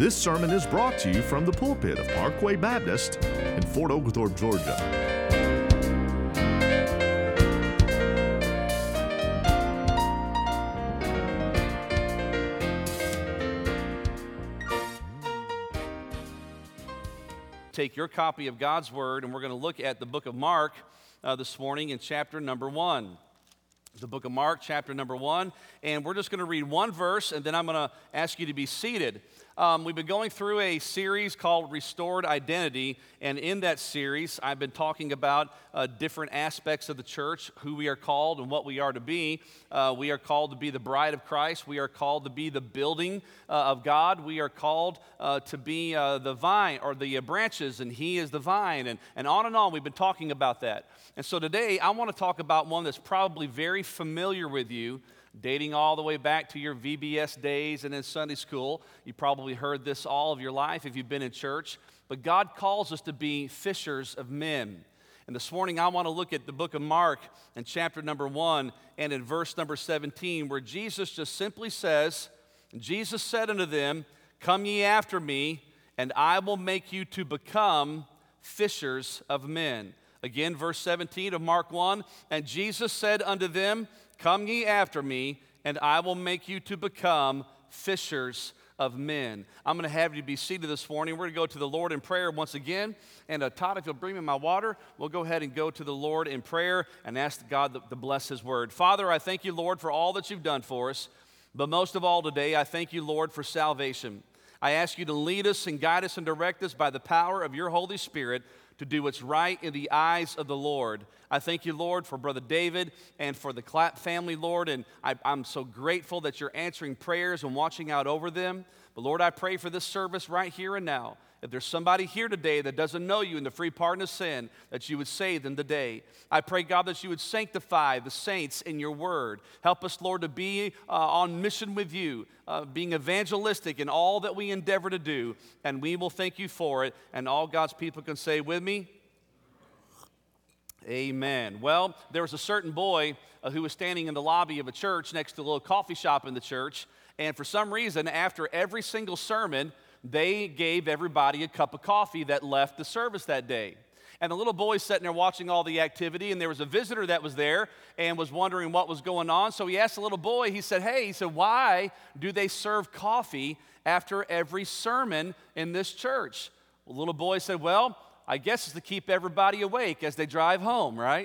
This sermon is brought to you from the pulpit of Parkway Baptist in Fort Oglethorpe, Georgia. Take your copy of God's Word, and we're going to look at the book of Mark this morning in chapter number 1. The book of Mark, chapter number 1, and we're just going to read one verse, and then I'm going to ask you to be seated. We've been going through a series called Restored Identity, and in that series, I've been talking about different aspects of the church, who we are called and what we are to be. We are called to be the bride of Christ. We are called to be the building of God. We are called to be the vine, or the branches, and He is the vine, and on. We've been talking about that. And so today, I want to talk about one that's probably very familiar with you, dating all the way back to your VBS days and in Sunday school. You probably heard this all of your life if you've been in church. But God calls us to be fishers of men. And this morning I want to look at the book of Mark in chapter number 1 and in verse number 17, where Jesus just simply says, Jesus said unto them, Come ye after me, and I will make you to become fishers of men. Again, verse 17 of Mark 1, and Jesus said unto them, Come ye after me, and I will make you to become fishers of men. I'm going to have you be seated this morning. We're going to go to the Lord in prayer once again. And Todd, if you'll bring me my water, we'll go ahead and go to the Lord in prayer and ask God to bless His word. Father, I thank you, Lord, for all that you've done for us. But most of all today, I thank you, Lord, for salvation. I ask you to lead us and guide us and direct us by the power of your Holy Spirit to do what's right in the eyes of the Lord. I thank you, Lord, for Brother David and for the Clapp family, Lord, and I'm so grateful that you're answering prayers and watching out over them. But Lord, I pray for this service right here and now. If there's somebody here today that doesn't know you in the free pardon of sin, that you would save them today. I pray, God, that you would sanctify the saints in your word. Help us, Lord, to be on mission with you, being evangelistic in all that we endeavor to do, and we will thank you for it. And all God's people can say with me, amen. Well, there was a certain boy who was standing in the lobby of a church next to a little coffee shop in the church, and for some reason, after every single sermon, they gave everybody a cup of coffee that left the service that day. And the little boy's sitting there watching all the activity, and there was a visitor that was there and was wondering what was going on. So he asked the little boy, he said, why do they serve coffee after every sermon in this church? Well, the little boy said, well, I guess it's to keep everybody awake as they drive home, right?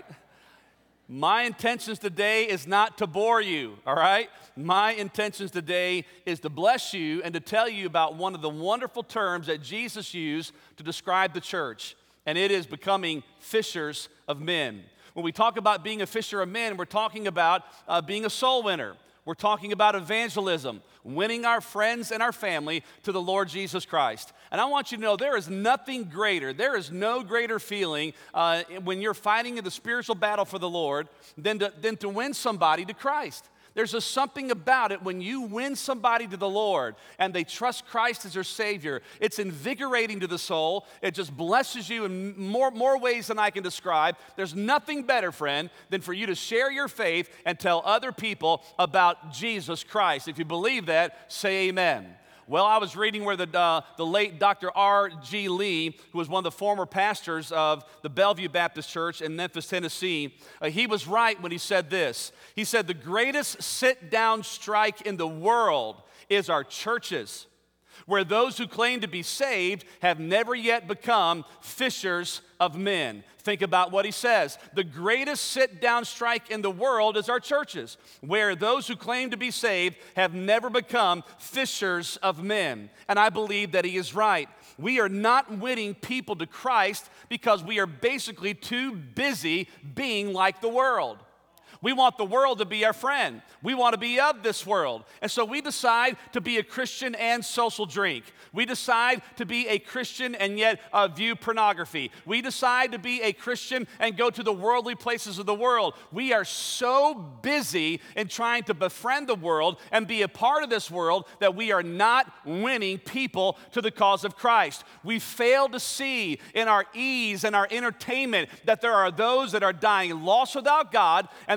My intentions today is not to bore you, all right? My intentions today is to bless you and to tell you about one of the wonderful terms that Jesus used to describe the church, and it is becoming fishers of men. When we talk about being a fisher of men, we're talking about being a soul winner. We're talking about evangelism, winning our friends and our family to the Lord Jesus Christ. And I want you to know there is nothing greater, there is no greater feeling when you're fighting in the spiritual battle for the Lord than to win somebody to Christ. There's just something about it when you win somebody to the Lord and they trust Christ as their Savior. It's invigorating to the soul. It just blesses you in more ways than I can describe. There's nothing better, friend, than for you to share your faith and tell other people about Jesus Christ. If you believe that, say amen. Well, I was reading where the late Dr. R.G. Lee, who was one of the former pastors of the Bellevue Baptist Church in Memphis, Tennessee, he was right when he said this. He said, the greatest sit-down strike in the world is our churches, where those who claim to be saved have never yet become fishers of men. Think about what he says. The greatest sit-down strike in the world is our churches, where those who claim to be saved have never become fishers of men. And I believe that he is right. We are not winning people to Christ because we are basically too busy being like the world. We want the world to be our friend. We want to be of this world. And so we decide to be a Christian and social drink. We decide to be a Christian and yet view pornography. We decide to be a Christian and go to the worldly places of the world. We are so busy in trying to befriend the world and be a part of this world that we are not winning people to the cause of Christ. We fail to see in our ease and our entertainment that there are those that are dying lost without God, and they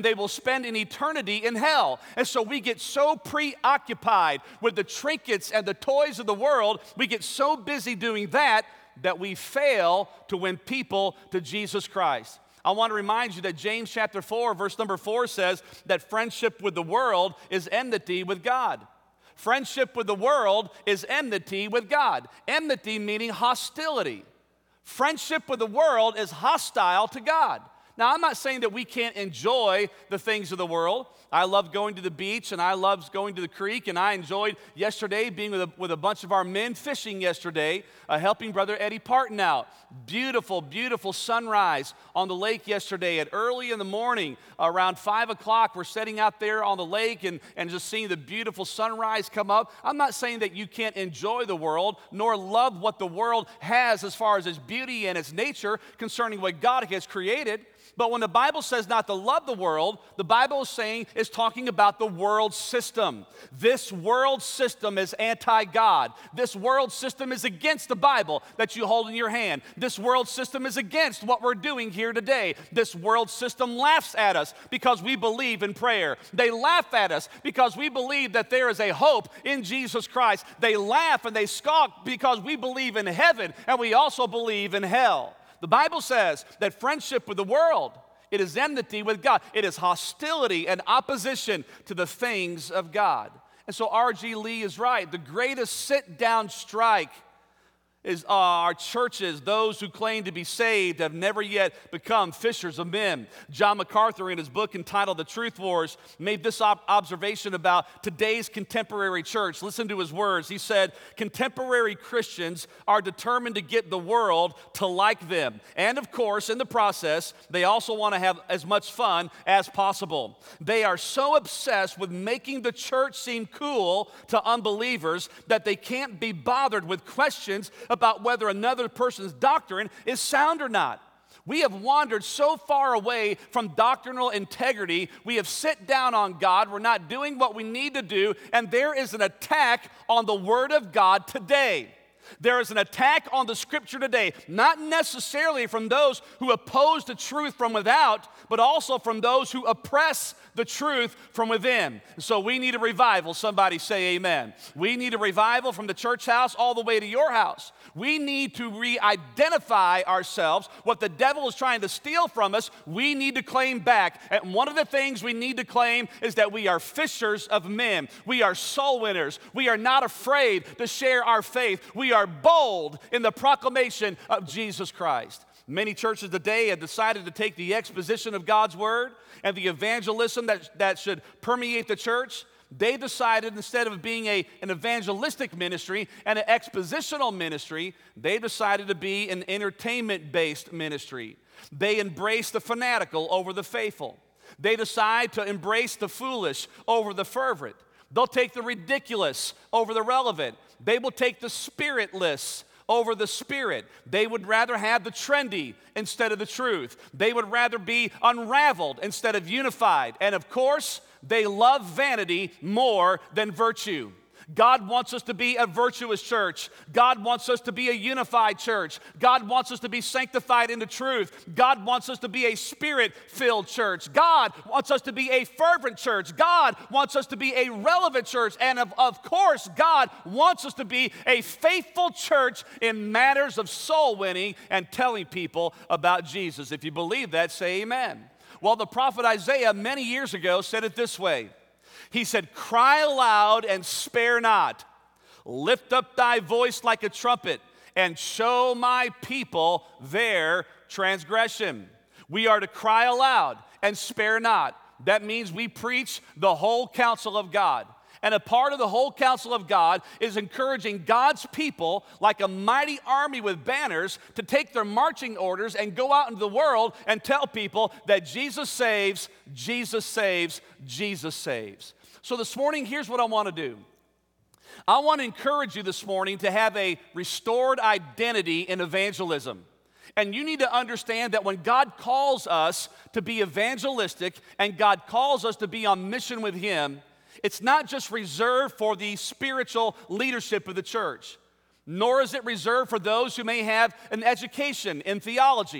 they will spend an eternity in hell. And so we get so preoccupied with the trinkets and the toys of the world, we get so busy doing that we fail to win people to Jesus Christ. I want to remind you that James chapter 4, verse number 4 says that friendship with the world is enmity with God. Friendship with the world is enmity with God. Enmity meaning hostility. Friendship with the world is hostile to God. Now, I'm not saying that we can't enjoy the things of the world. I love going to the beach, and I love going to the creek, and I enjoyed yesterday being with a bunch of our men fishing yesterday, helping Brother Eddie Parton out. Beautiful, beautiful sunrise on the lake yesterday at early in the morning, around 5 o'clock. We're sitting out there on the lake and just seeing the beautiful sunrise come up. I'm not saying that you can't enjoy the world, nor love what the world has as far as its beauty and its nature concerning what God has created. But when the Bible says not to love the world, the Bible is talking about the world system. This world system is anti-God. This world system is against the Bible that you hold in your hand. This world system is against what we're doing here today. This world system laughs at us because we believe in prayer. They laugh at us because we believe that there is a hope in Jesus Christ. They laugh and they scoff because we believe in heaven and we also believe in hell. The Bible says that friendship with the world, it is enmity with God. It is hostility and opposition to the things of God. And so R.G. Lee is right. The greatest sit-down strike is our churches, those who claim to be saved, have never yet become fishers of men. John MacArthur, in his book entitled The Truth Wars, made this observation about today's contemporary church. Listen to his words. He said, contemporary Christians are determined to get the world to like them. And of course, in the process, they also want to have as much fun as possible. They are so obsessed with making the church seem cool to unbelievers that they can't be bothered with questions about whether another person's doctrine is sound or not. We have wandered so far away from doctrinal integrity. We have sit down on God. We're not doing what we need to do, and there is an attack on the Word of God today. There is an attack on the Scripture today, not necessarily from those who oppose the truth from without, but also from those who oppress the truth from within. So we need a revival. Somebody say amen. We need a revival from the church house all the way to your house. We need to re-identify ourselves. What the devil is trying to steal from us, we need to claim back. And one of the things we need to claim is that we are fishers of men. We are soul winners. We are not afraid to share our faith. We are bold in the proclamation of Jesus Christ. Many churches today have decided to take the exposition of God's Word and the evangelism that should permeate the church. They decided, instead of being an evangelistic ministry and an expositional ministry, they decided to be an entertainment-based ministry. They embrace the fanatical over the faithful. They decide to embrace the foolish over the fervent. They'll take the ridiculous over the relevant. They will take the spiritless over the spirit. They would rather have the trendy instead of the truth. They would rather be unraveled instead of unified. And of course, they love vanity more than virtue. God wants us to be a virtuous church. God wants us to be a unified church. God wants us to be sanctified in the truth. God wants us to be a spirit-filled church. God wants us to be a fervent church. God wants us to be a relevant church. And of course, God wants us to be a faithful church in matters of soul winning and telling people about Jesus. If you believe that, say amen. Well, the prophet Isaiah many years ago said it this way. He said, cry aloud and spare not. Lift up thy voice like a trumpet and show my people their transgression. We are to cry aloud and spare not. That means we preach the whole counsel of God. And a part of the whole counsel of God is encouraging God's people, like a mighty army with banners, to take their marching orders and go out into the world and tell people that Jesus saves, Jesus saves, Jesus saves. So this morning, here's what I want to do. I want to encourage you this morning to have a restored identity in evangelism. And you need to understand that when God calls us to be evangelistic and God calls us to be on mission with Him, it's not just reserved for the spiritual leadership of the church, nor is it reserved for those who may have an education in theology.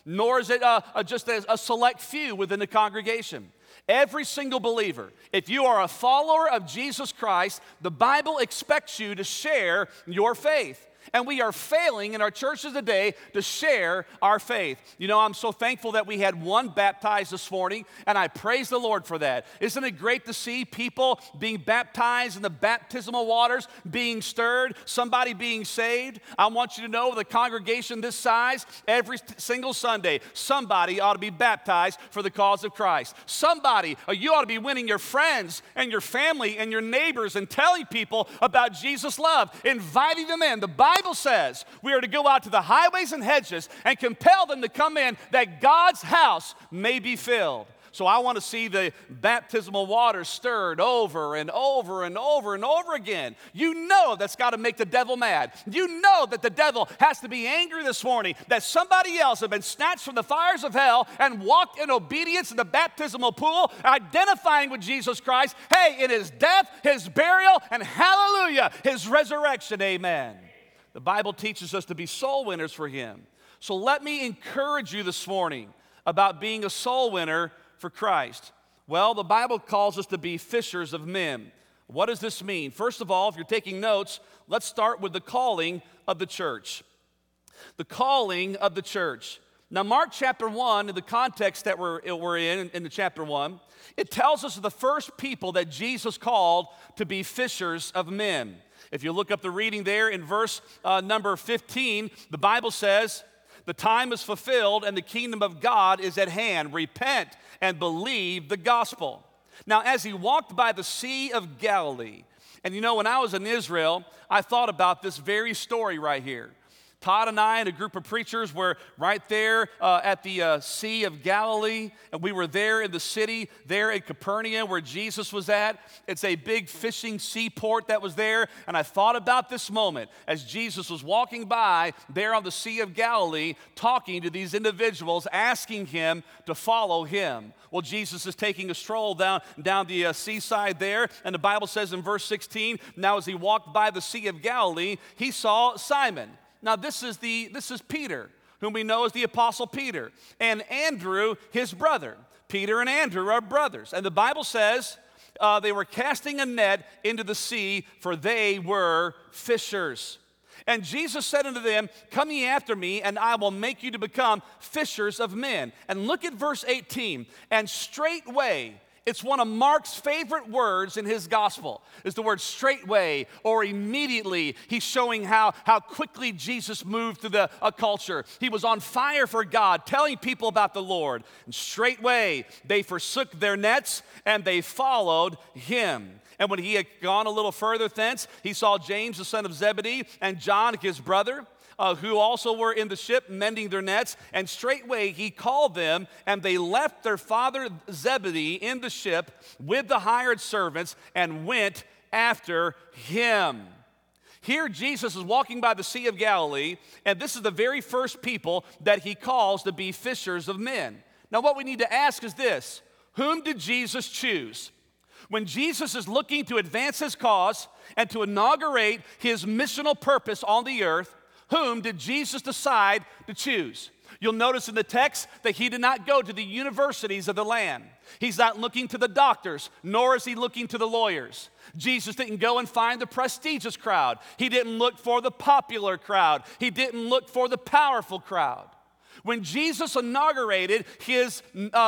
nor is it just a select few within the congregation. Every single believer, if you are a follower of Jesus Christ, the Bible expects you to share your faith. And we are failing in our churches today to share our faith. You know, I'm so thankful that we had one baptized this morning, and I praise the Lord for that. Isn't it great to see people being baptized in the baptismal waters, being stirred, somebody being saved? I want you to know, with a congregation this size, every single Sunday, somebody ought to be baptized for the cause of Christ. Somebody, you ought to be winning your friends and your family and your neighbors and telling people about Jesus' love, inviting them in. The Bible says we are to go out to the highways and hedges and compel them to come in that God's house may be filled. So I want to see the baptismal waters stirred over and over and over and over again. You know that's got to make the devil mad. You know that the devil has to be angry this morning that somebody else has been snatched from the fires of hell and walked in obedience in the baptismal pool, identifying with Jesus Christ. Hey, in his death, his burial, and hallelujah, his resurrection, amen. The Bible teaches us to be soul winners for him. So let me encourage you this morning about being a soul winner for Christ. Well, the Bible calls us to be fishers of men. What does this mean? First of all, if you're taking notes, let's start with the calling of the church. The calling of the church. Now, Mark chapter 1, in the context that we're in the chapter 1, it tells us of the first people that Jesus called to be fishers of men. If you look up the reading there in verse number 15, the Bible says, "The time is fulfilled and the kingdom of God is at hand. Repent and believe the gospel." Now, as he walked by the Sea of Galilee, and you know, when I was in Israel, I thought about this very story right here. Todd and I and a group of preachers were right there at the Sea of Galilee, and we were there in the city, there in Capernaum where Jesus was at. It's a big fishing seaport that was there, and I thought about this moment as Jesus was walking by there on the Sea of Galilee, talking to these individuals, asking him to follow him. Well, Jesus is taking a stroll down the seaside there, and the Bible says in verse 16, "Now as he walked by the Sea of Galilee, he saw Simon." Now, this is Peter, whom we know as the Apostle Peter, and Andrew, his brother. Peter and Andrew are brothers. And the Bible says they were casting a net into the sea, for they were fishers. And Jesus said unto them, "Come ye after me, and I will make you to become fishers of men." And look at verse 18. "And straightway," it's one of Mark's favorite words in his gospel, is the word straightway or immediately. He's showing how quickly Jesus moved through the culture. He was on fire for God, telling people about the Lord. And straightway they forsook their nets and they followed him. And when he had gone a little further thence, he saw James the son of Zebedee and John his brother, who also were in the ship mending their nets, and straightway he called them, and they left their father Zebedee in the ship with the hired servants and went after him. Here Jesus is walking by the Sea of Galilee, and this is the very first people that he calls to be fishers of men. Now what we need to ask is this: whom did Jesus choose? When Jesus is looking to advance his cause and to inaugurate his missional purpose on the earth, whom did Jesus decide to choose? You'll notice in the text that he did not go to the universities of the land. He's not looking to the doctors, nor is he looking to the lawyers. Jesus didn't go and find the prestigious crowd. He didn't look for the popular crowd. He didn't look for the powerful crowd. When Jesus inaugurated his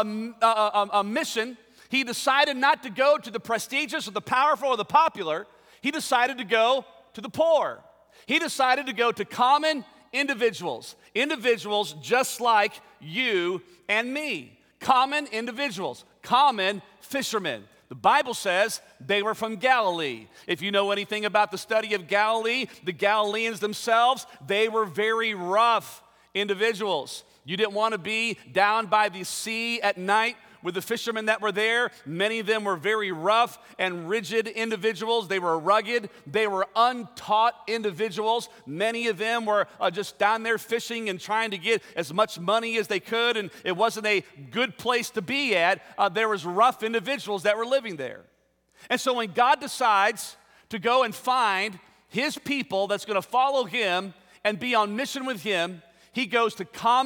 mission, he decided not to go to the prestigious or the powerful or the popular. He decided to go to the poor. He decided to go to common individuals just like you and me. Common individuals, common fishermen. The Bible says they were from Galilee. If you know anything about the study of Galilee, the Galileans themselves, they were very rough individuals. You didn't want to be down by the sea at night with the fishermen that were there. Many of them were very rough and rigid individuals. They were rugged. They were untaught individuals. Many of them were just down there fishing and trying to get as much money as they could, and it wasn't a good place to be at. There was rough individuals that were living there. And so when God decides to go and find his people that's going to follow him and be on mission with him, he goes to common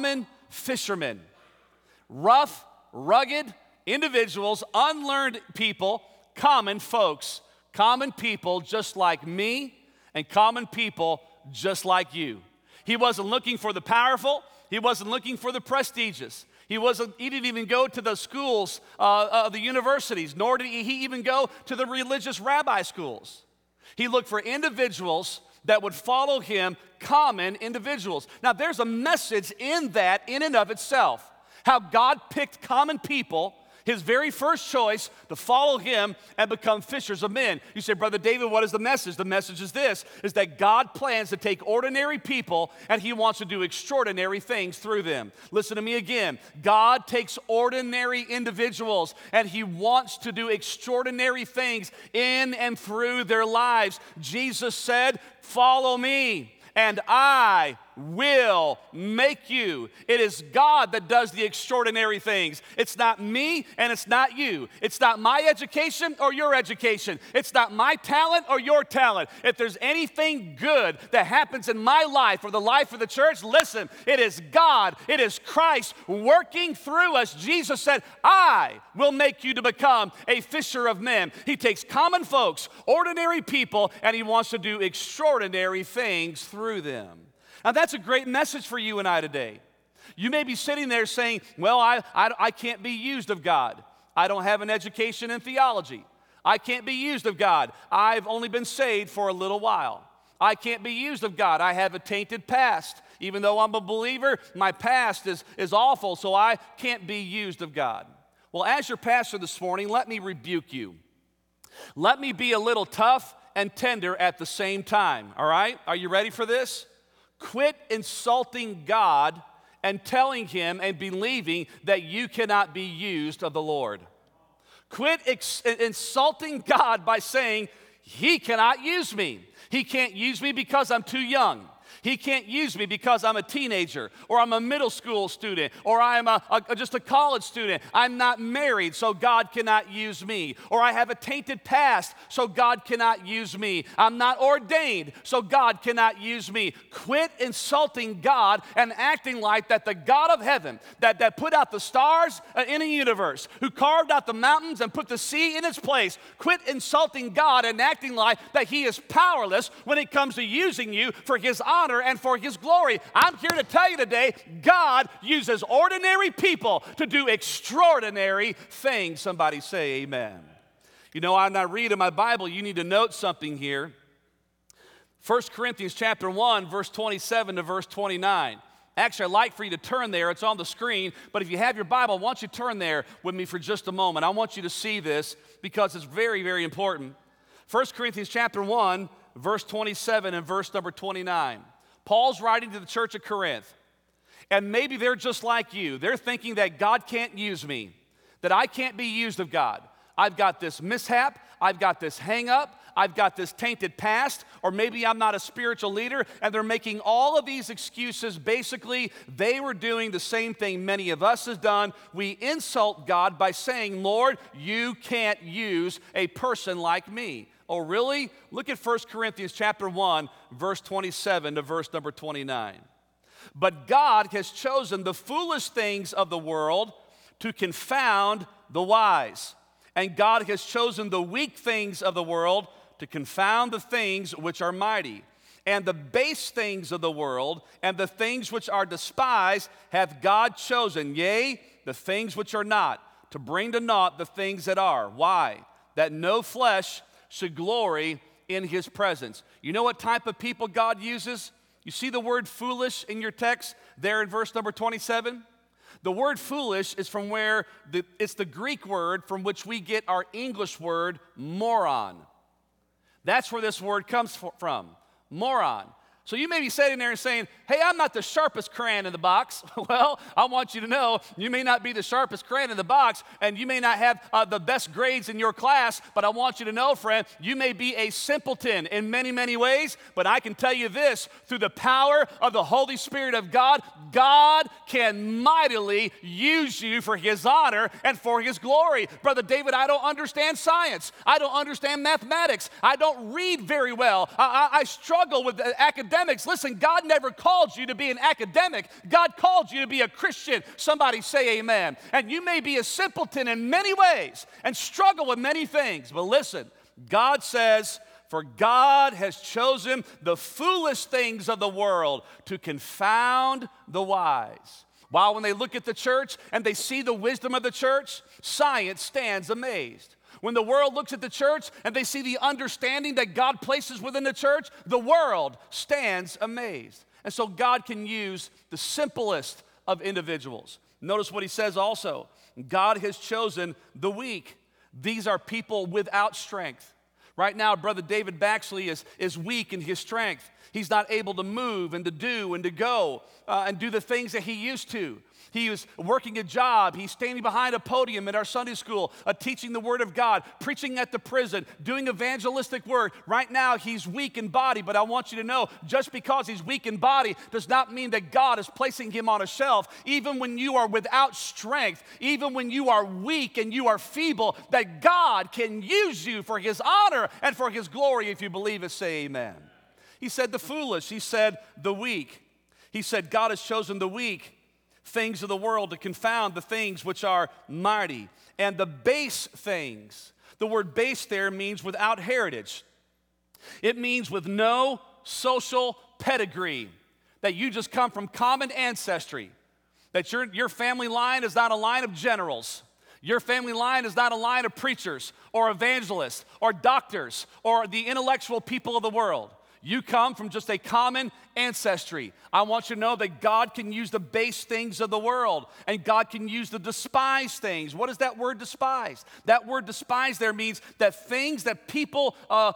fishermen. Rough, rugged individuals, unlearned people, common folks, common people just like me and common people just like you. He wasn't looking for the powerful. He wasn't looking for the prestigious. He didn't even go to the schools of the universities, nor did he even go to the religious rabbi schools. He looked for individuals that would follow him, common individuals. Now, there's a message in that in and of itself, how God picked common people, his very first choice, to follow him and become fishers of men. You say, Brother David, what is the message? The message is this, is that God plans to take ordinary people and he wants to do extraordinary things through them. Listen to me again. God takes ordinary individuals and he wants to do extraordinary things in and through their lives. Jesus said, follow me and I will make you. It is God that does the extraordinary things. It's not me and it's not you. It's not my education or your education. It's not my talent or your talent. If there's anything good that happens in my life or the life of the church, listen, it is God, it is Christ working through us. Jesus said, I will make you to become a fisher of men. He takes common folks, ordinary people, and he wants to do extraordinary things through them. Now, that's a great message for you and I today. You may be sitting there saying, well, I can't be used of God. I don't have an education in theology. I can't be used of God. I've only been saved for a little while. I can't be used of God. I have a tainted past. Even though I'm a believer, my past is awful, so I can't be used of God. Well, as your pastor this morning, let me rebuke you. Let me be a little tough and tender at the same time, all right? Are you ready for this? Quit insulting God and telling him and believing that you cannot be used of the Lord. Quit insulting God by saying, he cannot use me. He can't use me because I'm too young. He can't use me because I'm a teenager, or I'm a middle school student, or I'm just a college student. I'm not married, so God cannot use me. Or I have a tainted past, so God cannot use me. I'm not ordained, so God cannot use me. Quit insulting God and acting like that the God of heaven, that put out the stars in a universe, who carved out the mountains and put the sea in its place. Quit insulting God and acting like that he is powerless when it comes to using you for his honor and for his glory. I'm here to tell you today, God uses ordinary people to do extraordinary things. Somebody say amen. You know, I'm not reading my Bible. You need to note something here. 1 Corinthians chapter 1, verse 27 to verse 29. Actually, I'd like for you to turn there. It's on the screen. But if you have your Bible, I want you to turn there with me for just a moment. I want you to see this because it's very, very important. 1 Corinthians chapter 1, verse 27 and verse number 29. Paul's writing to the church of Corinth, and maybe they're just like you. They're thinking that God can't use me, that I can't be used of God. I've got this mishap, I've got this hang up, I've got this tainted past, or maybe I'm not a spiritual leader, and they're making all of these excuses. Basically, they were doing the same thing many of us have done. We insult God by saying, Lord, you can't use a person like me. Oh, really? Look at 1 Corinthians chapter 1, verse 27 to verse number 29. But God has chosen the foolish things of the world to confound the wise. And God has chosen the weak things of the world to confound the things which are mighty. And the base things of the world and the things which are despised hath God chosen, yea, the things which are not, to bring to naught the things that are. Why? That no flesh should glory in his presence. You know what type of people God uses? You see the word foolish in your text there in verse number 27? The word foolish is from where it's the Greek word from which we get our English word moron. That's where this word comes from, moron. So you may be sitting there and saying, hey, I'm not the sharpest crayon in the box. Well, I want you to know you may not be the sharpest crayon in the box, and you may not have the best grades in your class, but I want you to know, friend, you may be a simpleton in many, many ways, but I can tell you this, through the power of the Holy Spirit of God, God can mightily use you for his honor and for his glory. Brother David, I don't understand science. I don't understand mathematics. I don't read very well. I struggle with academics. academics, listen, God never called you to be an academic. God called you to be a Christian. Somebody say amen. And you may be a simpleton in many ways and struggle with many things, but listen, God says, for God has chosen the foolish things of the world to confound the wise. While when they look at the church and they see the wisdom of the church, science stands amazed. When the world looks at the church and they see the understanding that God places within the church, the world stands amazed. And so God can use the simplest of individuals. Notice what he says also. God has chosen the weak. These are people without strength. Right now, Brother David Baxley is weak in his strength. He's not able to move and to do and to go and do the things that he used to. He was working a job. He's standing behind a podium at our Sunday school, teaching the Word of God, preaching at the prison, doing evangelistic work. Right now, he's weak in body, but I want you to know, just because he's weak in body does not mean that God is placing him on a shelf. Even when you are without strength, even when you are weak and you are feeble, that God can use you for his honor and for his glory. If you believe it, say amen. He said the foolish. He said the weak. He said God has chosen the weak things of the world to confound the things which are mighty, and the base things. The word base there means without heritage. It means with no social pedigree, that you just come from common ancestry, that your family line is not a line of generals. Your family line is not a line of preachers or evangelists or doctors or the intellectual people of the world. You come from just a common ancestry. I want you to know that God can use the base things of the world, and God can use the despised things. What is that word despise? That word despise there means that things that people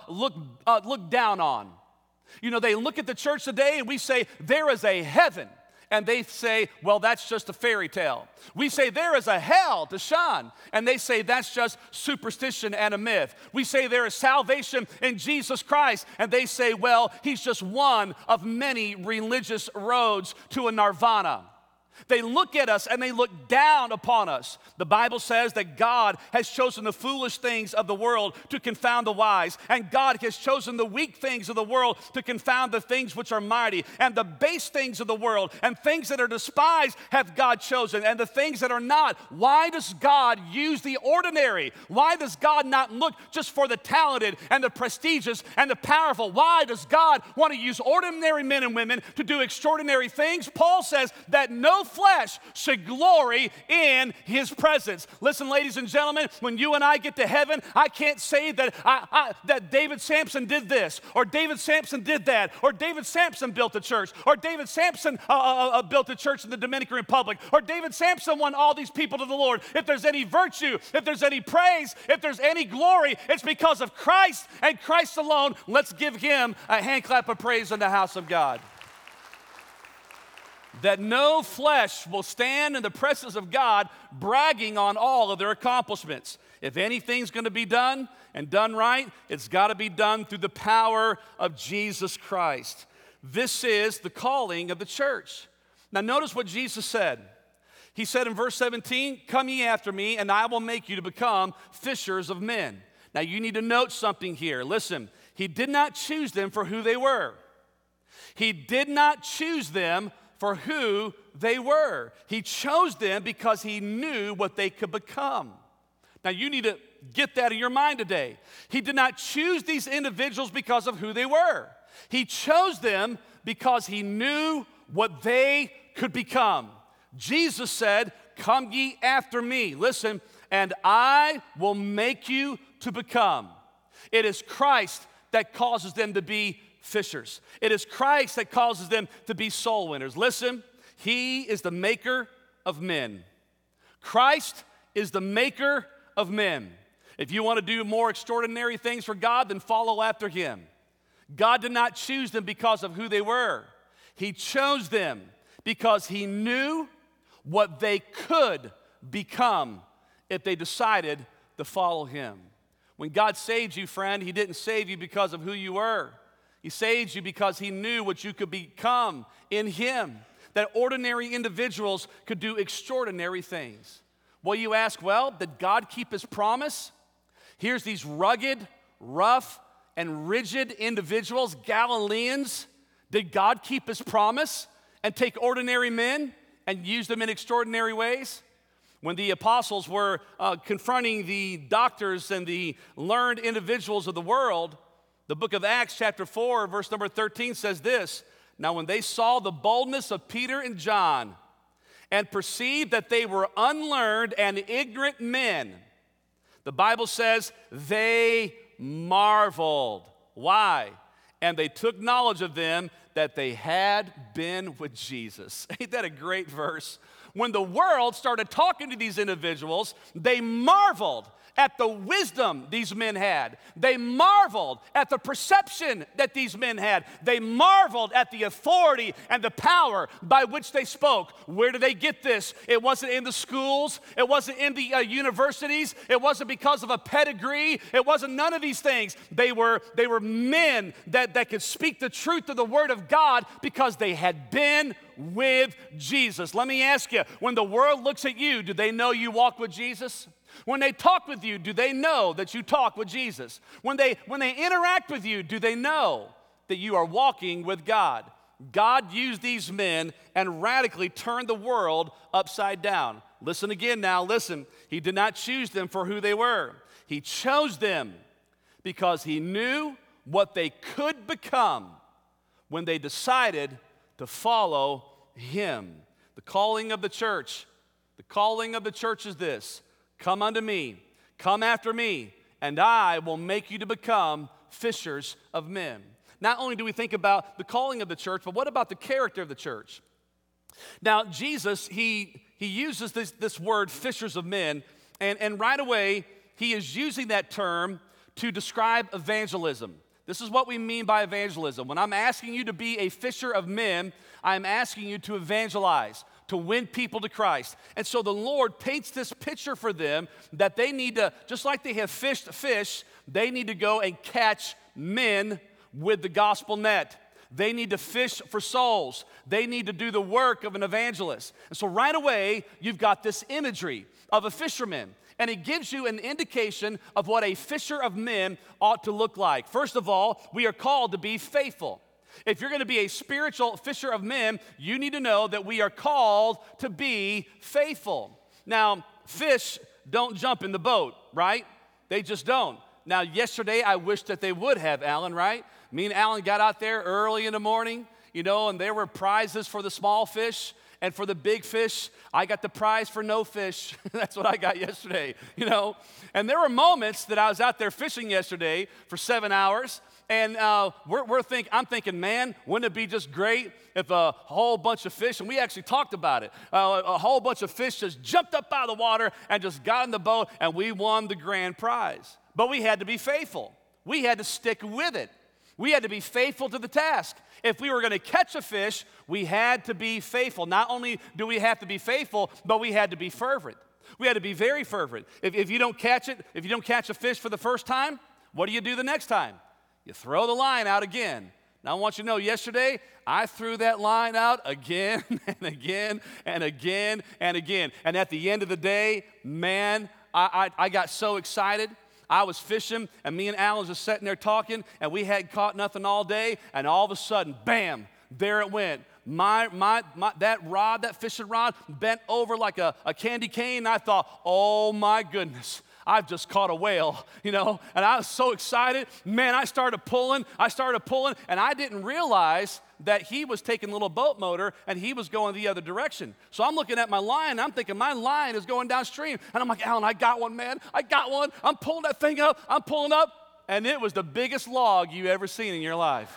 look down on. You know, they look at the church today and we say, there is a heaven. And they say, well, that's just a fairy tale. We say there is a hell to shun, and they say that's just superstition and a myth. We say there is salvation in Jesus Christ, and they say, well, he's just one of many religious roads to a nirvana. They look at us and they look down upon us. The Bible says that God has chosen the foolish things of the world to confound the wise, and God has chosen the weak things of the world to confound the things which are mighty, and the base things of the world and things that are despised have God chosen, and the things that are not. Why does God use the ordinary? Why does God not look just for the talented and the prestigious and the powerful? Why does God want to use ordinary men and women to do extraordinary things? Paul says that no flesh should glory in his presence. Listen, ladies and gentlemen, when you and I get to heaven, I can't say that that David Sampson did this, or David Sampson did that, or David Sampson built a church, or David Sampson built a church in the Dominican Republic, or David Sampson won all these people to the Lord. If there's any virtue, if there's any praise, if there's any glory, it's because of Christ and Christ alone. Let's give him a hand clap of praise in the house of God. That no flesh will stand in the presence of God bragging on all of their accomplishments. If anything's going to be done and done right, it's got to be done through the power of Jesus Christ. This is the calling of the church. Now notice what Jesus said. He said in verse 17, "Come ye after me, and I will make you to become fishers of men." Now you need to note something here. Listen, he did not choose them for who they were. He did not choose them for who they were. He chose them because he knew what they could become. Now you need to get that in your mind today. He did not choose these individuals because of who they were. He chose them because he knew what they could become. Jesus said, "Come ye after me," listen, "and I will make you to become." It is Christ that causes them to be fishers. It is Christ that causes them to be soul winners. Listen, he is the maker of men. Christ is the maker of men. If you want to do more extraordinary things for God, then follow after him. God did not choose them because of who they were. He chose them because he knew what they could become if they decided to follow him. When God saved you, friend, he didn't save you because of who you were. He saved you because he knew what you could become in him, that ordinary individuals could do extraordinary things. Well, you ask, well, did God keep his promise? Here's these rugged, rough, and rigid individuals, Galileans. Did God keep his promise and take ordinary men and use them in extraordinary ways? When the apostles were confronting the doctors and the learned individuals of the world, the book of Acts chapter 4, verse number 13 says this, "Now when they saw the boldness of Peter and John and perceived that they were unlearned and ignorant men," the Bible says, "they marveled." Why? "And they took knowledge of them that they had been with Jesus." Ain't that a great verse? When the world started talking to these individuals, they marveled at the wisdom these men had. They marveled at the perception that these men had. They marveled at the authority and the power by which they spoke. Where did they get this? It wasn't in the schools. It wasn't in the universities. It wasn't because of a pedigree. It wasn't none of these things. They were men that could speak the truth of the Word of God because they had been with Jesus. Let me ask you, when the world looks at you, do they know you walk with Jesus? When they talk with you, do they know that you talk with Jesus? When they interact with you, do they know that you are walking with God? God used these men and radically turned the world upside down. Listen again now, listen. He did not choose them for who they were. He chose them because he knew what they could become when they decided to follow him. The calling of the church is this: come unto me, come after me, and I will make you to become fishers of men. Not only do we think about the calling of the church, but what about the character of the church? Now, Jesus, he uses this word, fishers of men, and right away, he is using that term to describe evangelism. This is what we mean by evangelism. When I'm asking you to be a fisher of men, I'm asking you to evangelize, to win people to Christ. And so the Lord paints this picture for them that they need to, just like they have fished fish, they need to go and catch men with the gospel net. They need to fish for souls. They need to do the work of an evangelist. And so right away, you've got this imagery of a fisherman. And it gives you an indication of what a fisher of men ought to look like. First of all, we are called to be faithful. If you're going to be a spiritual fisher of men, you need to know that we are called to be faithful. Now, fish don't jump in the boat, right? They just don't. Now, yesterday, I wish that they would have, Alan, right? Me and Alan got out there early in the morning, and there were prizes for the small fish. And for the big fish, I got the prize for no fish. That's what I got yesterday, And there were moments that I was out there fishing yesterday for 7 hours, and I'm thinking, man, wouldn't it be just great if a whole bunch of fish, and we actually talked about it, a whole bunch of fish just jumped up out of the water and just got in the boat, and we won the grand prize. But we had to be faithful. We had to stick with it. We had to be faithful to the task. If we were going to catch a fish, we had to be faithful. Not only do we have to be faithful, but we had to be fervent. We had to be very fervent. If you don't catch a fish for the first time, what do you do the next time? You throw the line out again. Now I want you to know, yesterday, I threw that line out again and again and again and again. And at the end of the day, man, I got so excited. I was fishing, and me and Alan was just sitting there talking, and we hadn't caught nothing all day, and all of a sudden, bam, there it went. That rod, that fishing rod, bent over like a candy cane, and I thought, oh my goodness, I've just caught a whale, and I was so excited. Man, I started pulling, and I didn't realize that he was taking a little boat motor and he was going the other direction. So I'm looking at my line, and I'm thinking my line is going downstream. And I'm like, Alan, I got one, man. I got one. I'm pulling that thing up. I'm pulling up. And it was the biggest log you ever seen in your life.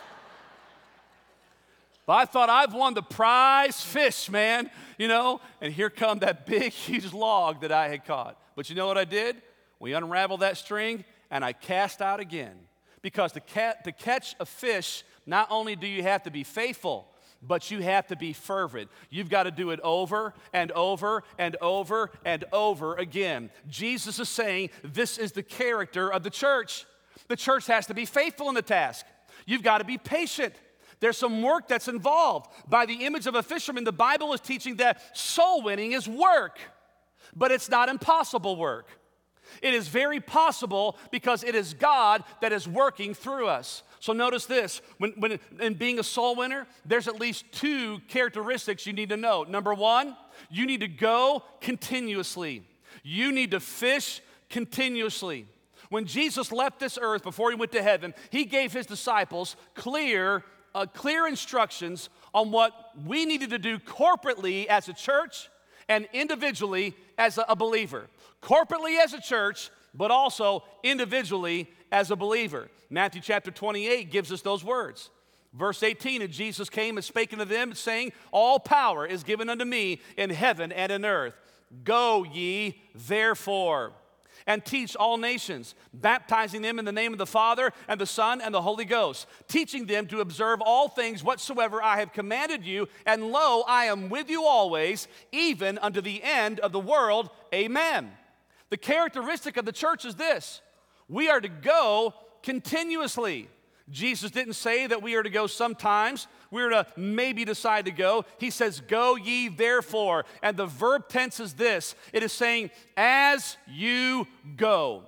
But I thought, I've won the prize fish, man, And here come that big, huge log that I had caught. But you know what I did? We unraveled that string, and I cast out again. Because to catch a fish, not only do you have to be faithful, but you have to be fervent. You've got to do it over and over and over and over again. Jesus is saying this is the character of the church. The church has to be faithful in the task. You've got to be patient. There's some work that's involved. By the image of a fisherman, the Bible is teaching that soul winning is work, but it's not impossible work. It is very possible because it is God that is working through us. So notice this, when in being a soul winner, there's at least two characteristics you need to know. Number one, you need to go continuously. You need to fish continuously. When Jesus left this earth before he went to heaven, he gave his disciples clear instructions on what we needed to do corporately as a church and individually as a believer. Corporately as a church, but also individually as a believer. Matthew chapter 28 gives us those words. Verse 18, and Jesus came and spake unto them, saying, all power is given unto me in heaven and in earth. Go ye therefore and teach all nations, baptizing them in the name of the Father and the Son and the Holy Ghost, teaching them to observe all things whatsoever I have commanded you, and lo, I am with you always, even unto the end of the world. Amen. The characteristic of the church is this: we are to go continuously. Jesus didn't say that we are to go sometimes. We are to maybe decide to go. He says, go ye therefore. And the verb tense is this. It is saying, as you go.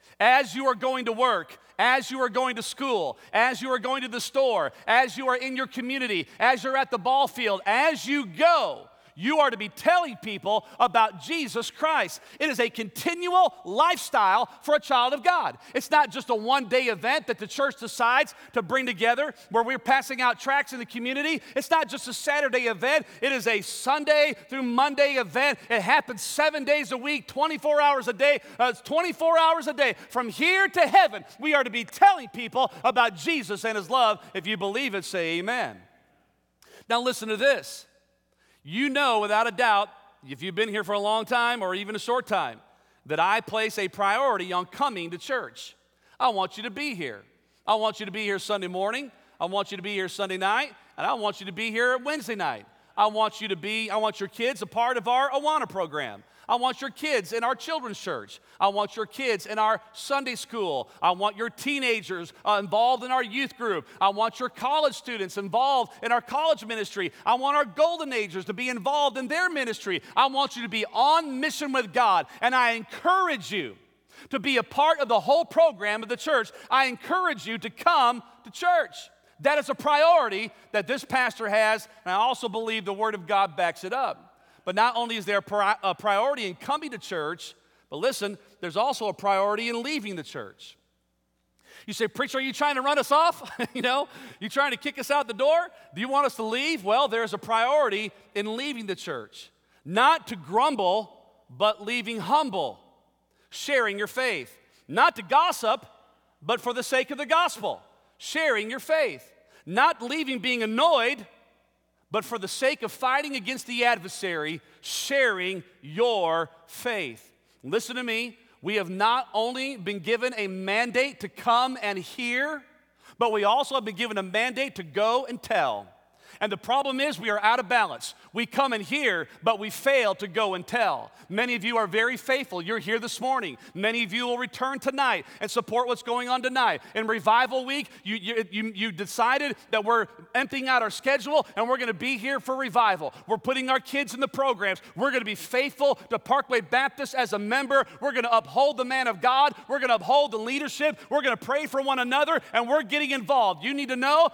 As you are going to work, as you are going to school, as you are going to the store, as you are in your community, as you're at the ball field, as you go, you are to be telling people about Jesus Christ. It is a continual lifestyle for a child of God. It's not just a one-day event that the church decides to bring together where we're passing out tracts in the community. It's not just a Saturday event. It is a Sunday through Monday event. It happens 7 days a week, 24 hours a day. 24 hours a day. From here to heaven, we are to be telling people about Jesus and his love. If you believe it, say amen. Now listen to this. You know without a doubt, if you've been here for a long time or even a short time, that I place a priority on coming to church. I want you to be here. I want you to be here Sunday morning. I want you to be here Sunday night. And I want you to be here Wednesday night. I want your kids a part of our Awana program. I want your kids in our children's church. I want your kids in our Sunday school. I want your teenagers involved in our youth group. I want your college students involved in our college ministry. I want our golden agers to be involved in their ministry. I want you to be on mission with God. And I encourage you to be a part of the whole program of the church. I encourage you to come to church. That is a priority that this pastor has, and I also believe the Word of God backs it up. But not only is there a priority in coming to church, but listen, there's also a priority in leaving the church. You say, preacher, are you trying to run us off? You trying to kick us out the door? Do you want us to leave? Well, there's a priority in leaving the church. Not to grumble, but leaving humble, sharing your faith. Not to gossip, but for the sake of the gospel, sharing your faith. Not leaving being annoyed, but for the sake of fighting against the adversary, sharing your faith. Listen to me. We have not only been given a mandate to come and hear, but we also have been given a mandate to go and tell. And the problem is we are out of balance. We come and hear, but we fail to go and tell. Many of you are very faithful. You're here this morning. Many of you will return tonight and support what's going on tonight. In Revival Week, you decided that we're emptying out our schedule and we're going to be here for revival. We're putting our kids in the programs. We're going to be faithful to Parkway Baptist as a member. We're going to uphold the man of God. We're going to uphold the leadership. We're going to pray for one another, and we're getting involved. You need to know,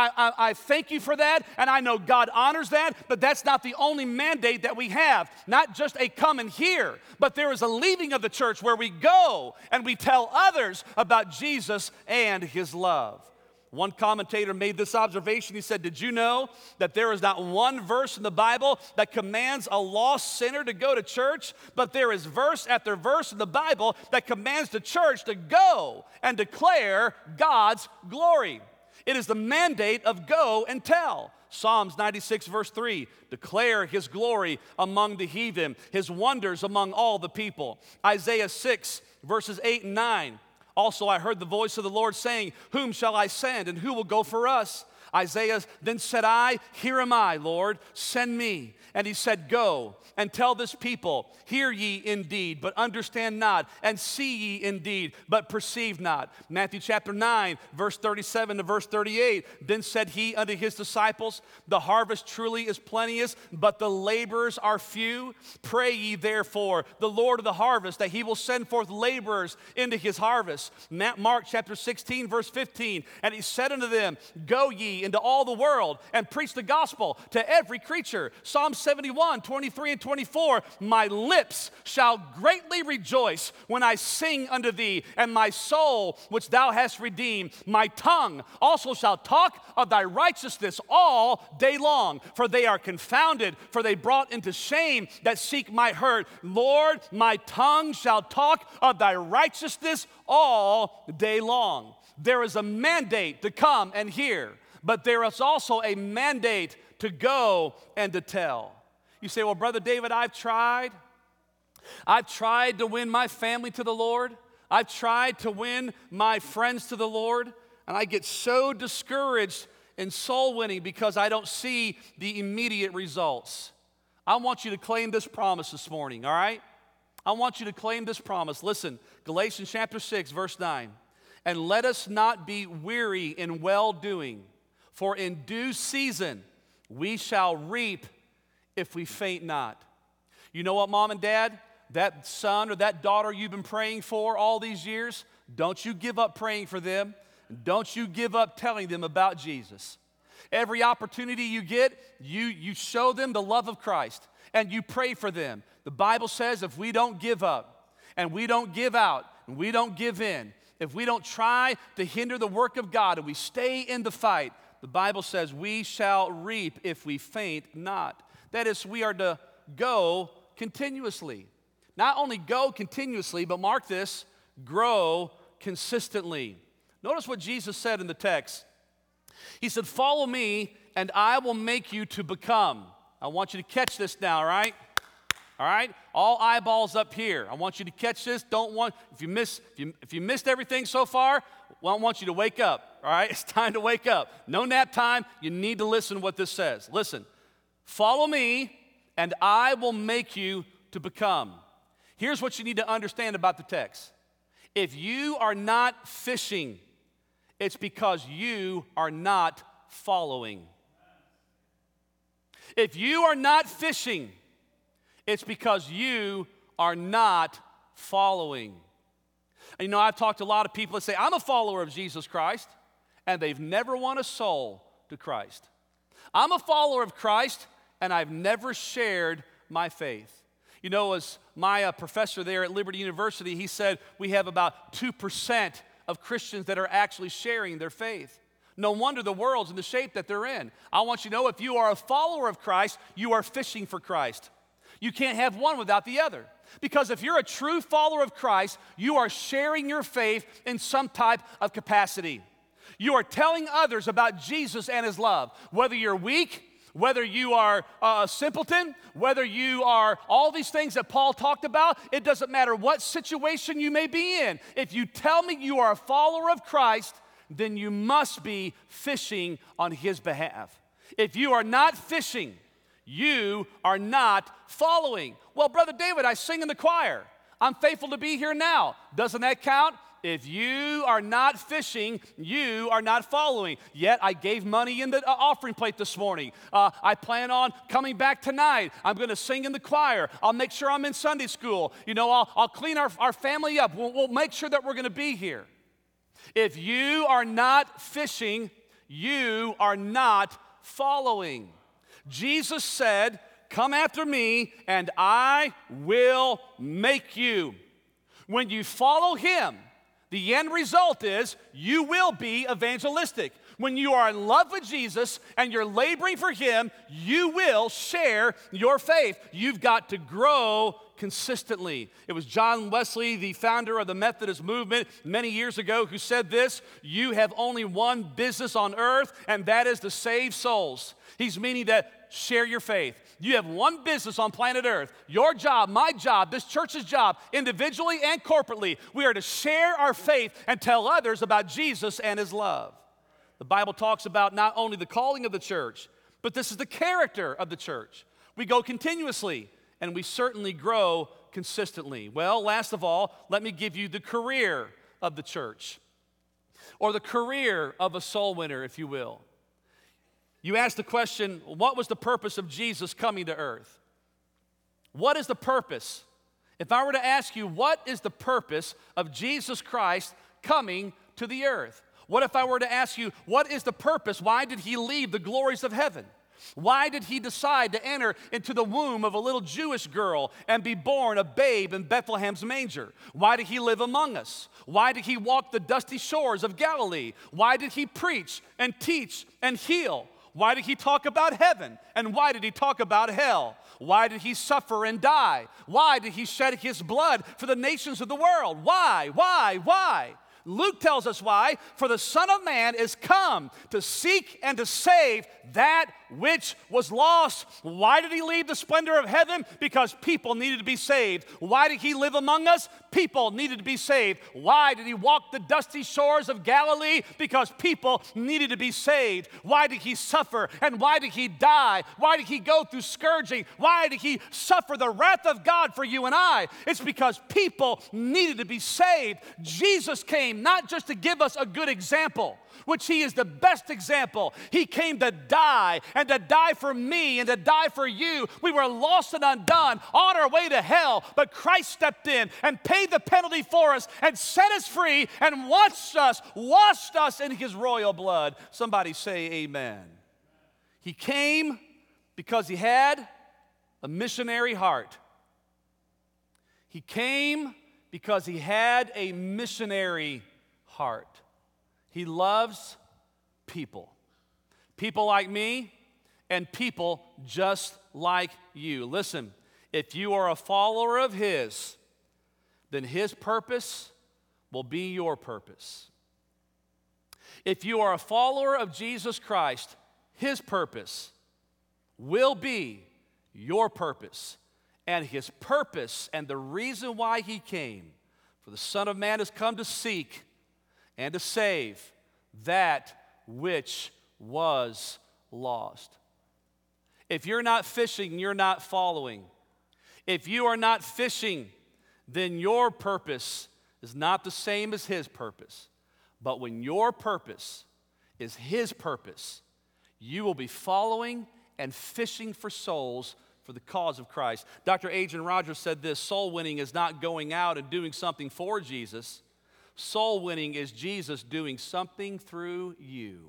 I thank you for that. And I know God honors that, but that's not the only mandate that we have. Not just a come and hear, but there is a leaving of the church where we go and we tell others about Jesus and his love. One commentator made this observation. He said, did you know that there is not one verse in the Bible that commands a lost sinner to go to church, but there is verse after verse in the Bible that commands the church to go and declare God's glory. It is the mandate of go and tell. Psalms 96 verse 3, declare his glory among the heathen, his wonders among all the people. Isaiah 6 verses 8 and 9. Also I heard the voice of the Lord saying, whom shall I send and who will go for us? Isaiah then said, here am I, Lord, send me. And he said, go and tell this people, hear ye indeed, but understand not, and see ye indeed, but perceive not. Matthew chapter 9, verse 37 to verse 38, then said he unto his disciples, the harvest truly is plenteous, but the laborers are few. Pray ye therefore the Lord of the harvest, that he will send forth laborers into his harvest. Mark chapter 16, verse 15, and he said unto them, go ye into all the world, and preach the gospel to every creature. Psalm 71, 23 and 24, my lips shall greatly rejoice when I sing unto thee, and my soul which thou hast redeemed. My tongue also shall talk of thy righteousness all day long, for they are confounded, for they brought into shame that seek my hurt. Lord, my tongue shall talk of thy righteousness all day long. There is a mandate to come and hear, but there is also a mandate to go and to tell. You say, well, Brother David, I've tried to win my family to the Lord. I've tried to win my friends to the Lord, and I get so discouraged in soul winning because I don't see the immediate results. I want you to claim this promise this morning, all right? I want you to claim this promise. Listen, Galatians chapter 6, verse 9. And let us not be weary in well-doing, for in due season we shall reap if we faint not. You know what, Mom and Dad? That son or that daughter you've been praying for all these years, don't you give up praying for them. Don't you give up telling them about Jesus. Every opportunity you get, you show them the love of Christ, and you pray for them. The Bible says if we don't give up, and we don't give out, and we don't give in, if we don't try to hinder the work of God, and we stay in the fight, the Bible says we shall reap if we faint not. That is, we are to go continuously. Not only go continuously, but mark this, grow consistently. Notice what Jesus said in the text. He said, follow me, and I will make you to become. I want you to catch this now, all right? All right? All eyeballs up here. I want you to catch this. If you missed everything so far, well, I want you to wake up, all right? It's time to wake up. No nap time. You need to listen to what this says. Listen. Follow me, and I will make you to become. Here's what you need to understand about the text. If you are not fishing, it's because you are not following. If you are not fishing, it's because you are not following. And you know, I've talked to a lot of people that say, I'm a follower of Jesus Christ, and they've never won a soul to Christ. I'm a follower of Christ, and I've never shared my faith. You know, as my professor there at Liberty University, he said we have about 2% of Christians that are actually sharing their faith. No wonder the world's in the shape that they're in. I want you to know if you are a follower of Christ, you are fishing for Christ. You can't have one without the other. Because if you're a true follower of Christ, you are sharing your faith in some type of capacity. You are telling others about Jesus and His love. Whether you're weak, whether you are a simpleton, whether you are all these things that Paul talked about, it doesn't matter what situation you may be in. If you tell me you are a follower of Christ, then you must be fishing on His behalf. If you are not fishing, you are not following. Well, Brother David, I sing in the choir. I'm faithful to be here now. Doesn't that count? If you are not fishing, you are not following. Yet I gave money in the offering plate this morning. I plan on coming back tonight. I'm going to sing in the choir. I'll make sure I'm in Sunday school. You know, I'll clean our family up. We'll make sure that we're going to be here. If you are not fishing, you are not following. Jesus said, "Come after me, and I will make you." When you follow Him, the end result is you will be evangelistic. When you are in love with Jesus and you're laboring for Him, you will share your faith. You've got to grow consistently. It was John Wesley, the founder of the Methodist movement many years ago, who said this: "You have only one business on earth, and that is to save souls." He's meaning that share your faith. You have one business on planet Earth. Your job, my job, this church's job, individually and corporately. We are to share our faith and tell others about Jesus and His love. The Bible talks about not only the calling of the church, but this is the character of the church. We go continuously, and we certainly grow consistently. Well, last of all, let me give you the career of the church, or the career of a soul winner, if you will. You ask the question, what was the purpose of Jesus coming to earth? What is the purpose? If I were to ask you, what is the purpose of Jesus Christ coming to the earth? What if I were to ask you, what is the purpose? Why did he leave the glories of heaven? Why did he decide to enter into the womb of a little Jewish girl and be born a babe in Bethlehem's manger? Why did he live among us? Why did he walk the dusty shores of Galilee? Why did he preach and teach and heal? Why did he talk about heaven? And why did he talk about hell? Why did he suffer and die? Why did he shed his blood for the nations of the world? Why? Luke tells us why. For the Son of Man is come to seek and to save that which was lost. Why did he leave the splendor of heaven? Because people needed to be saved. Why did he live among us? People needed to be saved. Why did he walk the dusty shores of Galilee? Because people needed to be saved. Why did he suffer? And why did he die? Why did he go through scourging? Why did he suffer the wrath of God for you and I? It's because people needed to be saved. Jesus came not just to give us a good example, which he is the best example. He came to die, and to die for me, and to die for you. We were lost and undone, on our way to hell, but Christ stepped in and paid the penalty for us and set us free and washed us in his royal blood. Somebody say amen. He came because he had a missionary heart. He came because he had a missionary heart. He loves people. People like me and people just like you. Listen, if you are a follower of his, then his purpose will be your purpose. If you are a follower of Jesus Christ, his purpose will be your purpose. And his purpose and the reason why he came, for the Son of Man has come to seek and to save that which was lost. If you're not fishing, you're not following. If you are not fishing, then your purpose is not the same as his purpose. But when your purpose is his purpose, you will be following and fishing for souls for the cause of Christ. Dr. Adrian Rogers said this: soul winning is not going out and doing something for Jesus. Soul winning is Jesus doing something through you.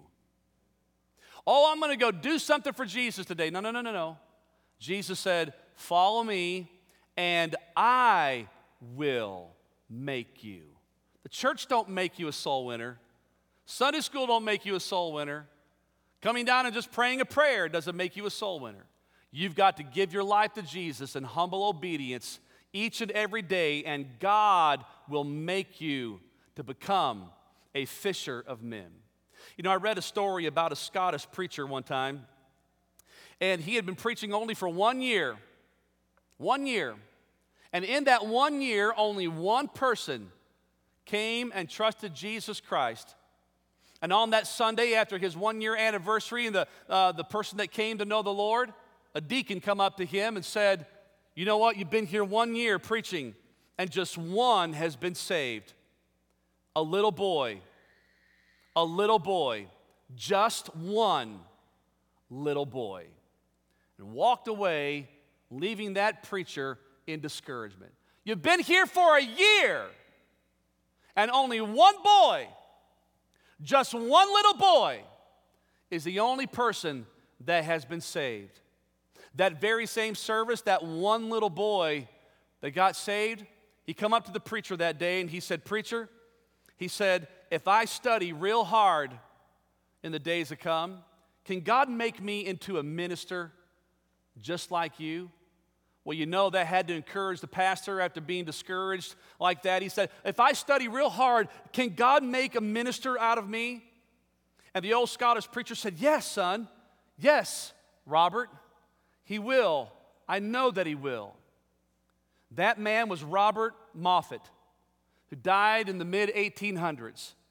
Oh, I'm going to go do something for Jesus today. No. Jesus said, follow me and I will make you. The church don't make you a soul winner. Sunday school don't make you a soul winner. Coming down and just praying a prayer doesn't make you a soul winner. You've got to give your life to Jesus in humble obedience each and every day, and God will make you to become a fisher of men. You know, I read a story about a Scottish preacher one time, and he had been preaching only for 1 year. 1 year. And in that 1 year, only one person came and trusted Jesus Christ. And on that Sunday, after his 1 year anniversary, and the person that came to know the Lord, a deacon come up to him and said, you know what, you've been here 1 year preaching, and just one has been saved. A little boy, just one little boy. And walked away, leaving that preacher in discouragement. You've been here for a year, and only one boy, just one little boy, is the only person that has been saved. That very same service, that one little boy that got saved, he come up to the preacher that day and he said, preacher, he said, if I study real hard in the days to come, can God make me into a minister just like you? Well, you know, that had to encourage the pastor after being discouraged like that. He said, if I study real hard, can God make a minister out of me? And the old Scottish preacher said, yes, son. Yes, Robert. He will. I know that he will. That man was Robert Moffat, who died in the mid-1800s.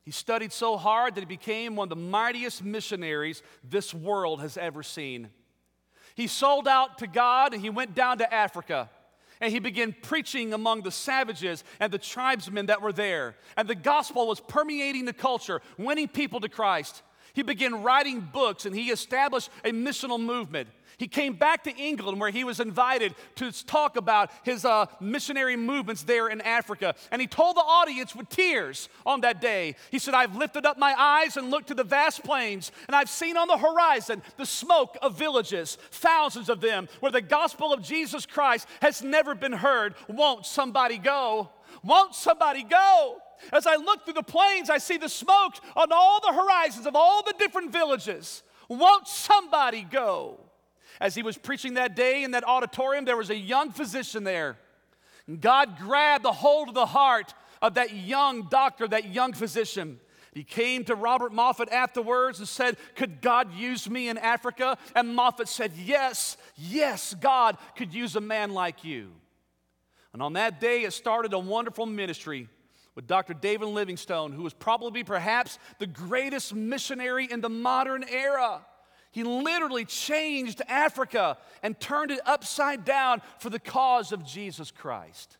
He studied so hard that he became one of the mightiest missionaries this world has ever seen. He sold out to God, and he went down to Africa. And he began preaching among the savages and the tribesmen that were there. And the gospel was permeating the culture, winning people to Christ. He began writing books, and he established a missional movement. He came back to England, where he was invited to talk about his missionary movements there in Africa. And he told the audience with tears on that day, he said, "I've lifted up my eyes and looked to the vast plains, and I've seen on the horizon the smoke of villages, thousands of them, where the gospel of Jesus Christ has never been heard. Won't somebody go? Won't somebody go? As I look through the plains, I see the smoke on all the horizons of all the different villages. Won't somebody go?" As he was preaching that day in that auditorium, there was a young physician there. And God grabbed the hold of the heart of that young doctor, that young physician. He came to Robert Moffat afterwards and said, "Could God use me in Africa?" And Moffat said, "Yes, yes, God could use a man like you." And on that day, it started a wonderful ministry with Dr. David Livingstone, who was probably perhaps the greatest missionary in the modern era. He literally changed Africa and turned it upside down for the cause of Jesus Christ.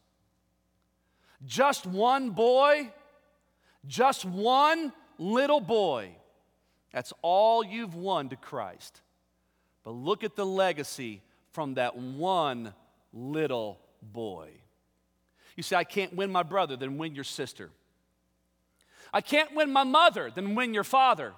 Just one boy, just one little boy. That's all you've won to Christ. But look at the legacy from that one little boy. You say, "I can't win my brother," then win your sister. "I can't win my mother," then win your father.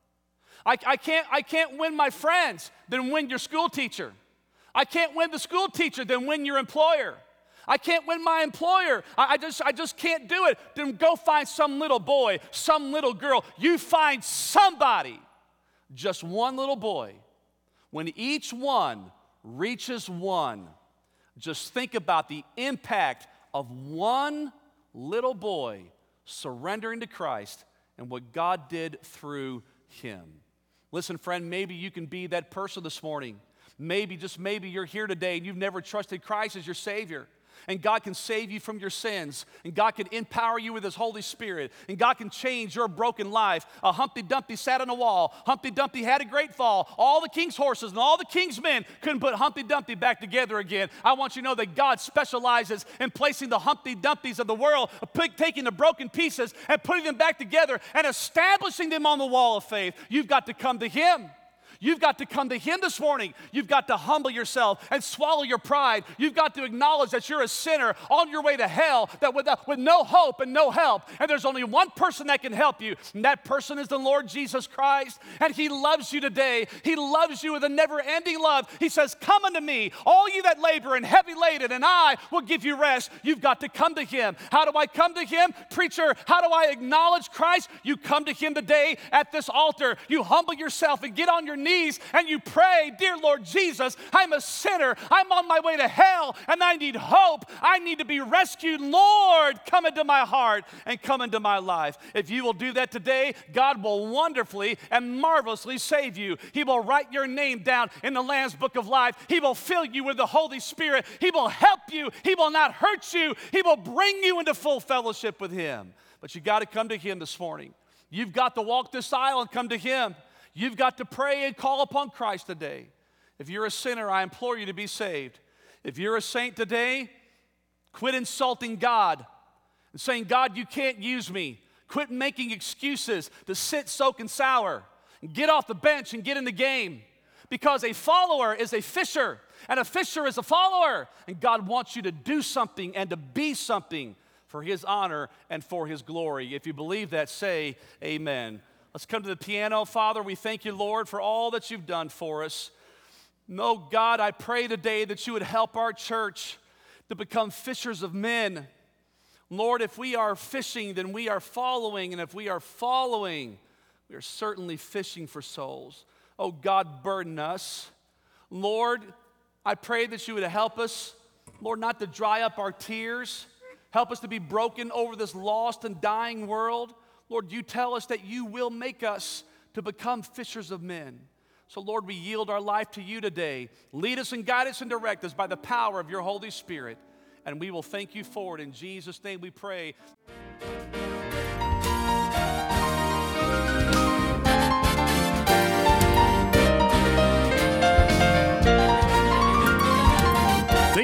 I can't win my friends, then win your school teacher. I can't win the school teacher, then win your employer. I can't win my employer. I just can't do it. Then go find some little boy, some little girl. You find somebody. Just one little boy. When each one reaches one, just think about the impact of one little boy surrendering to Christ and what God did through him. Listen, friend, maybe you can be that person this morning. Maybe, just maybe, you're here today and you've never trusted Christ as your Savior. And God can save you from your sins. And God can empower you with His Holy Spirit. And God can change your broken life. A Humpty Dumpty sat on a wall. Humpty Dumpty had a great fall. All the king's horses and all the king's men couldn't put Humpty Dumpty back together again. I want you to know that God specializes in placing the Humpty Dumptys of the world, taking the broken pieces and putting them back together and establishing them on the wall of faith. You've got to come to Him. You've got to come to Him this morning. You've got to humble yourself and swallow your pride. You've got to acknowledge that you're a sinner on your way to hell, that with no hope and no help. And there's only one person that can help you, and that person is the Lord Jesus Christ. And He loves you today. He loves you with a never-ending love. He says, "Come unto me, all you that labor and heavy laden, and I will give you rest." You've got to come to Him. How do I come to Him? Preacher, how do I acknowledge Christ? You come to Him today at this altar. You humble yourself and get on your knees and you pray, "Dear Lord Jesus, I'm a sinner. I'm on my way to hell and I need hope. I need to be rescued. Lord, come into my heart and come into my life." If you will do that today, God will wonderfully and marvelously save you. He will write your name down in the Lamb's Book of Life. He will fill you with the Holy Spirit. He will help you. He will not hurt you. He will bring you into full fellowship with Him. But you got to come to Him this morning. You've got to walk this aisle and come to Him. You've got to pray and call upon Christ today. If you're a sinner, I implore you to be saved. If you're a saint today, quit insulting God and saying, "God, you can't use me." Quit making excuses to sit, soak, and sour. And get off the bench and get in the game. Because a follower is a fisher, and a fisher is a follower. And God wants you to do something and to be something for His honor and for His glory. If you believe that, say amen. Let's come to the piano. Father, we thank you, Lord, for all that you've done for us. No, God, I pray today that you would help our church to become fishers of men. Lord, if we are fishing, then we are following. And if we are following, we are certainly fishing for souls. Oh, God, burden us. Lord, I pray that you would help us, Lord, not to dry up our tears. Help us to be broken over this lost and dying world. Lord, you tell us that you will make us to become fishers of men. So, Lord, we yield our life to you today. Lead us and guide us and direct us by the power of your Holy Spirit. And we will thank you for it. In Jesus' name we pray.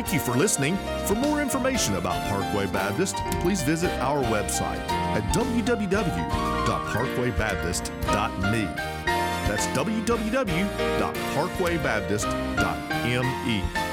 Thank you for listening. For more information about Parkway Baptist, please visit our website at www.parkwaybaptist.me. That's www.parkwaybaptist.me.